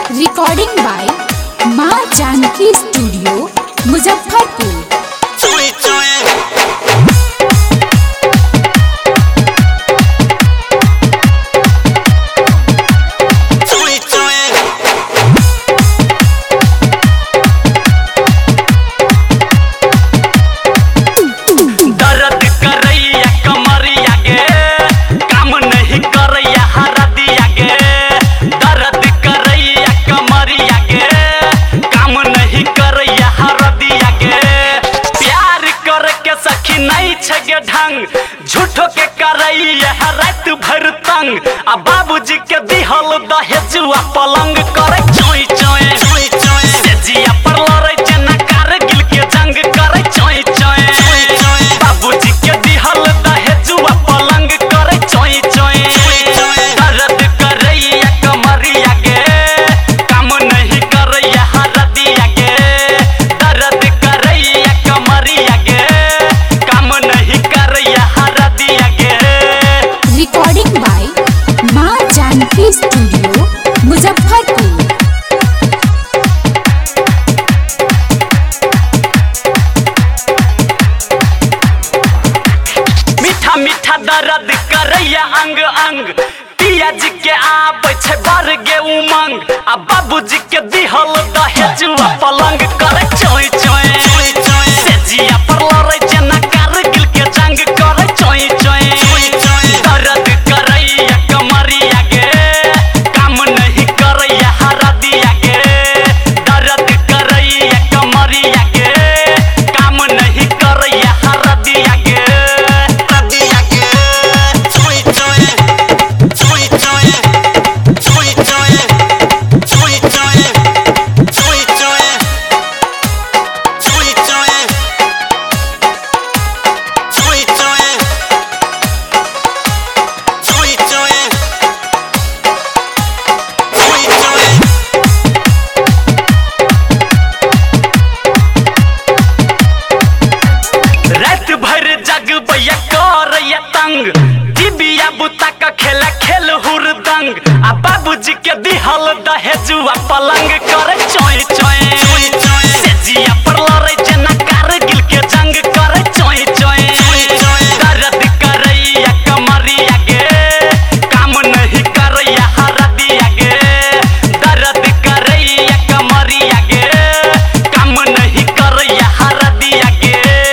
Recording by माँ Janaki studio Muzaffarpur. ढंग झूठो के करैया रात भर तंग आ बाबूजी के दिहल दहेजुआ पलंग करे चोई चोई सेजिया पर लड़ै जना कारगिल के जंग करे चोई चोई बाबूजी के दिहल दहेजुआ पलंग करे चोई चोई दर्द करैया कमरिया के काम नहीं करैया हरदिया के दर्द करैया कमरिया के काम नहीं करैया हरदिया के। रिकॉर्डिंग बाय माँ जानकी स्टूडियो मुजफ्फरपुर। मीठा मीठा दर्द करैया अंग अंग पियाजी के आबै छै बर गे उमंग आ बाबूजी के दिहल दहेजुआ पलंग करे चोई चोई सेजिया पर लड़ै जना कारगिल के जंग करे चोई चोई दर्द करैया कमरिया के काम नहीं करैया हरदिया के दर्द करैया कमरिया के काम नहीं करैया हरदिया के। रात भर जगबैया करैया तंग दिबिया बुता का खेला खेल हुरदंग आ बाबूजी के दिहल दहेजुआ पलंग करे चोई चोई सेजिया पर लड़ै जना कारगिल के जंग करे चोई चोई दर्द करैया कमरिया के काम नहीं करैया हरदिया के दर्द करैया कमरिया के काम नहीं करैया हरदिया के।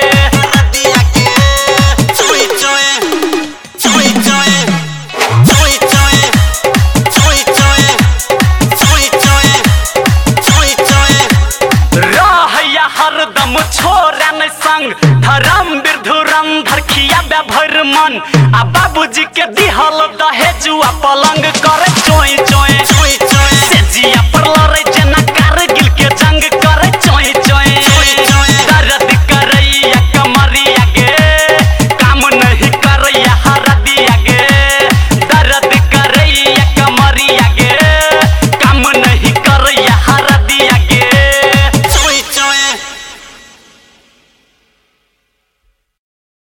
हरदम छोरा न संग धर्म धुरंधर खिया भर मन आ बाबूजी के दिहल दहेजुआ पलंग करे चोई चोई सेजिया पर लड़ै